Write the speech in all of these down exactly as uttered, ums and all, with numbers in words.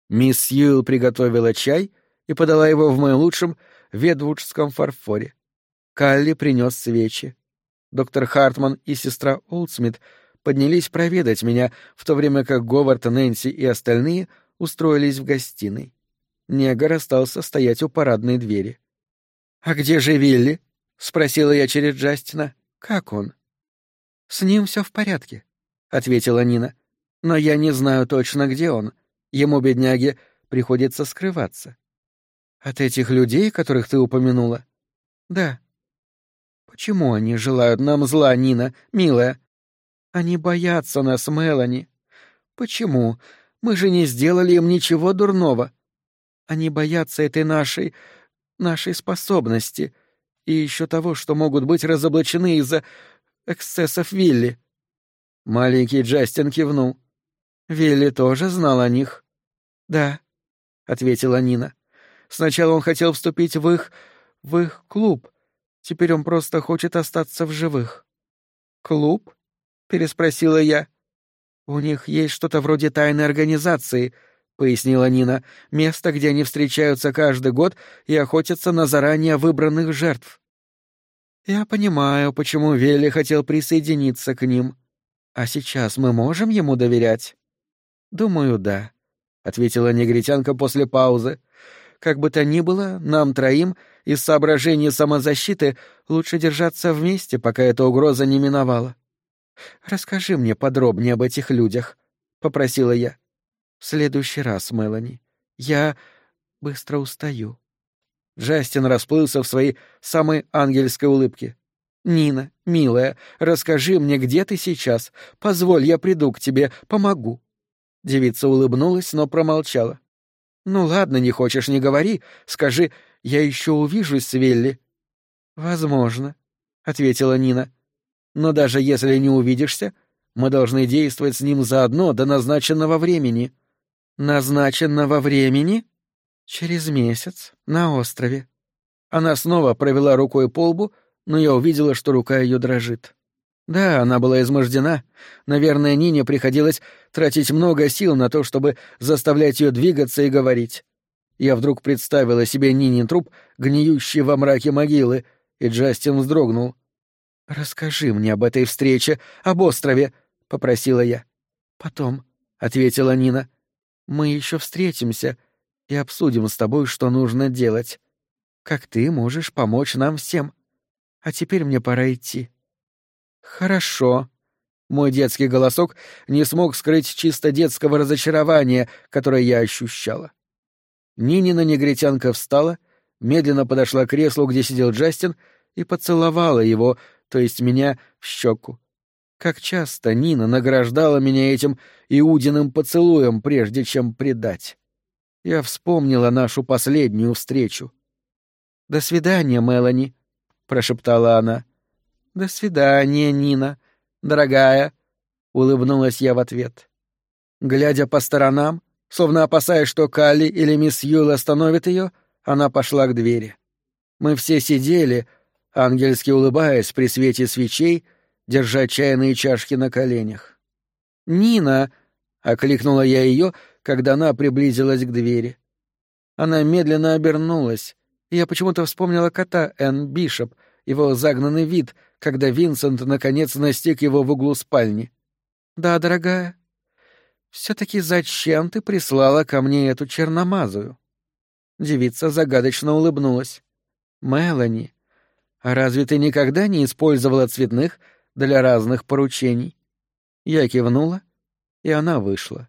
Мисс Сьюэлл приготовила чай и подала его в моем лучшем ведвудском фарфоре. Калли принес свечи. Доктор Хартман и сестра Олдсмит поднялись проведать меня, в то время как Говард, Нэнси и остальные устроились в гостиной. Негр остался стоять у парадной двери. «А где же Вилли?» — спросила я через Джастина. «Как он?» «С ним все в порядке», — ответила Нина. «Но я не знаю точно, где он. Ему, бедняге, приходится скрываться». «От этих людей, которых ты упомянула?» «Да». «Почему они желают нам зла, Нина, милая?» «Они боятся нас, Мелани». «Почему? Мы же не сделали им ничего дурного». «Они боятся этой нашей... нашей способности и еще того, что могут быть разоблачены из-за эксцессов Вилли». Маленький Джастин кивнул. «Вилли тоже знал о них?» «Да», — ответила Нина. «Сначала он хотел вступить в их... в их клуб. Теперь он просто хочет остаться в живых». «Клуб?» — переспросила я. «У них есть что-то вроде тайной организации», — пояснила Нина, «место, где они встречаются каждый год и охотятся на заранее выбранных жертв». «Я понимаю, почему Вилли хотел присоединиться к ним. А сейчас мы можем ему доверять?» «Думаю, да», — ответила негритянка после паузы. «Как бы то ни было, нам троим из соображений самозащиты лучше держаться вместе, пока эта угроза не миновала. Расскажи мне подробнее об этих людях», — попросила я. «В следующий раз, Мелани. Я быстро устаю». Джастин расплылся в своей самой ангельской улыбке. «Нина, милая, расскажи мне, где ты сейчас. Позволь, я приду к тебе, помогу». Девица улыбнулась, но промолчала. «Ну ладно, не хочешь — не говори. Скажи, я еще увижусь с Вилли». «Возможно», — ответила Нина. «Но даже если не увидишься, мы должны действовать с ним заодно до назначенного времени». «Назначенного времени?» «Через месяц, на острове». Она снова провела рукой по лбу, но я увидела, что рука ее дрожит. Да, она была измождена. Наверное, Нине приходилось тратить много сил на то, чтобы заставлять ее двигаться и говорить. Я вдруг представила себе Нинин труп, гниющий во мраке могилы, и Джастин вздрогнул. «Расскажи мне об этой встрече, об острове», — попросила я. «Потом», — ответила Нина. «Мы еще встретимся и обсудим с тобой, что нужно делать. Как ты можешь помочь нам всем. А теперь мне пора идти». «Хорошо». Мой детский голосок не смог скрыть чисто детского разочарования, которое я ощущала. Нинина негритянка встала, медленно подошла к креслу, где сидел Джастин, и поцеловала его, то есть меня, в щеку. Как часто Нина награждала меня этим Иудиным поцелуем, прежде чем предать. Я вспомнила нашу последнюю встречу. «До свидания, Мелани», — прошептала она. «До свидания, Нина, дорогая», — улыбнулась я в ответ. Глядя по сторонам, словно опасаясь, что Калли или мисс Юл остановит ее, она пошла к двери. Мы все сидели, ангельски улыбаясь при свете свечей, держа чайные чашки на коленях. «Нина!» — окликнула я ее, когда она приблизилась к двери. Она медленно обернулась, и я почему-то вспомнила кота Энн Бишоп, его загнанный вид, когда Винсент наконец настиг его в углу спальни. «Да, дорогая. Все-таки зачем ты прислала ко мне эту черномазую?» Девица загадочно улыбнулась. «Мелани, а разве ты никогда не использовала цветных для разных поручений?» Я кивнула, и она вышла.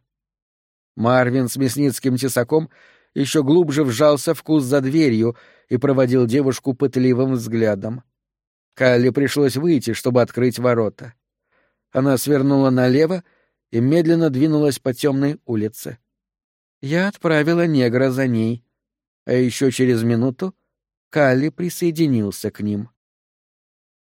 Марвин с мясницким тесаком еще глубже вжался в куст за дверью и проводил девушку пытливым взглядом. Калли пришлось выйти, чтобы открыть ворота. Она свернула налево и медленно двинулась по темной улице. Я отправила негра за ней, а еще через минуту Калли присоединился к ним.